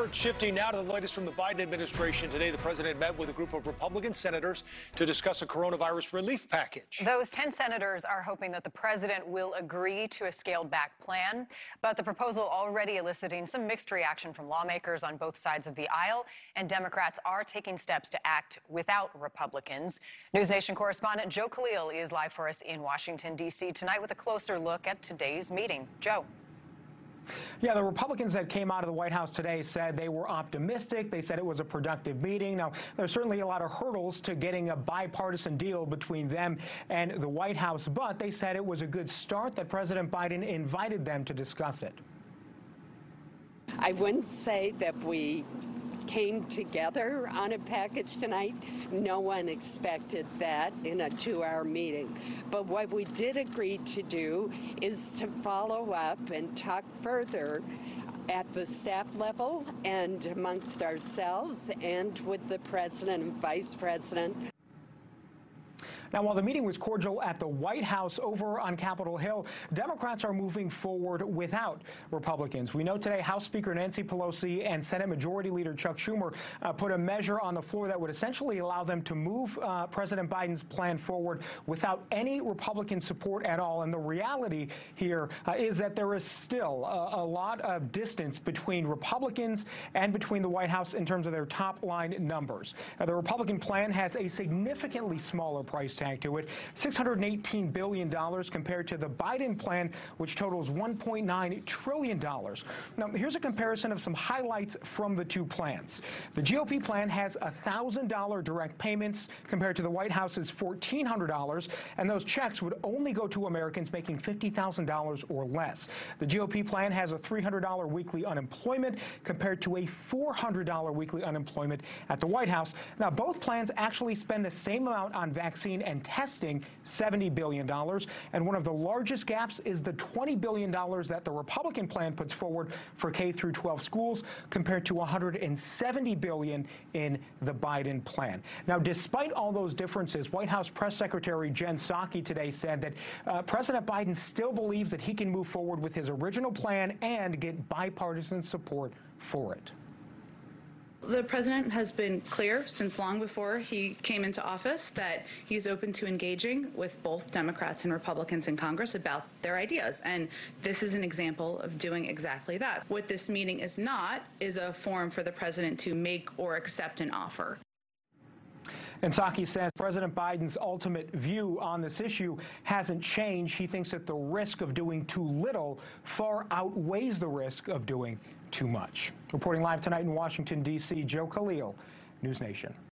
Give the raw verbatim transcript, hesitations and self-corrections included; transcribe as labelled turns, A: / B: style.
A: We're shifting now to the latest from the Biden administration. Today, the president met with a group of Republican senators to discuss a coronavirus relief package.
B: Those ten senators are hoping that the president will agree to a scaled-back plan, but the proposal already eliciting some mixed reaction from lawmakers on both sides of the aisle, and Democrats are taking steps to act without Republicans. News Nation correspondent Joe Khalil is live for us in Washington, D C tonight with a closer look at today's meeting. Joe.
C: Yeah, the Republicans that came out of the White House today said they were optimistic. They said it was a productive meeting. Now, there's certainly a lot of hurdles to getting a bipartisan deal between them and the White House, but they said it was a good start that President Biden invited them to discuss it.
D: I wouldn't say that we came together on a package tonight. No one expected that in a two-hour meeting. But what we did agree to do is to follow up and talk further at the staff level and amongst ourselves and with the president and vice president.
C: Now, while the meeting was cordial at the White House, over on Capitol Hill, Democrats are moving forward without Republicans. We know today House Speaker Nancy Pelosi and Senate Majority Leader Chuck Schumer uh, put a measure on the floor that would essentially allow them to move uh, President Biden's plan forward without any Republican support at all. And the reality here uh, is that there is still a, a lot of distance between Republicans and between the White House in terms of their top line numbers. Uh, the Republican plan has a significantly smaller price tag to it, six hundred eighteen billion dollars compared to the Biden plan, which totals one point nine trillion dollars. Now, here's a comparison of some highlights from the two plans. The G O P plan has one thousand dollar direct payments compared to the White House's fourteen hundred dollars, and those checks would only go to Americans making fifty thousand dollars or less. The G O P plan has a three hundred dollar weekly unemployment compared to a four hundred dollar weekly unemployment at the White House. Now, both plans actually spend the same amount on vaccine and testing, seventy billion dollars, and one of the largest gaps is the twenty billion dollars that the Republican plan puts forward for K through twelve schools compared to one hundred seventy billion dollars in the Biden plan. Now, despite all those differences, White House Press Secretary Jen Psaki today said that uh, President Biden still believes that he can move forward with his original plan and get bipartisan support for it.
E: The president has been clear since long before he came into office that he's open to engaging with both Democrats and Republicans in Congress about their ideas. And this is an example of doing exactly that. What this meeting is not is a forum for the president to make or accept an offer.
C: And Psaki says President Biden's ultimate view on this issue hasn't changed. He thinks that the risk of doing too little far outweighs the risk of doing too much. Reporting live tonight in Washington, D C, Joe Khalil, News Nation.